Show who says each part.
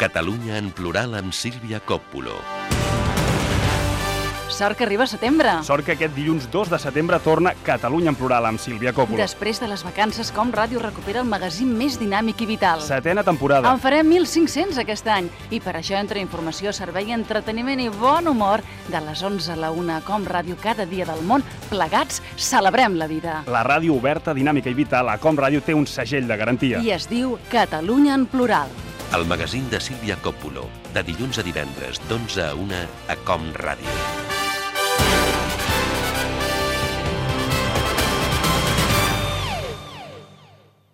Speaker 1: Catalunya en plural amb Sílvia Coppulo.
Speaker 2: Sort que arriba setembre.
Speaker 3: Sort que aquest dilluns 2 de setembre torna Catalunya en plural amb Sílvia Coppulo.
Speaker 2: Després de les vacances, Com Ràdio recupera el magazín més dinàmic i vital.
Speaker 3: 7ª temporada.
Speaker 2: En farem 1.500 aquest any. I per això entra informació, servei, entreteniment i bon humor de les 11 a la 1 a Com Ràdio cada dia del món. Plegats, celebrem la vida.
Speaker 3: La ràdio oberta, dinàmica i vital a Com Ràdio té un segell de garantia.
Speaker 2: I es diu Catalunya en plural.
Speaker 1: El magazín de Sílvia Coppulo, de dilluns a divendres, d'11 a 1 a Com Ràdio.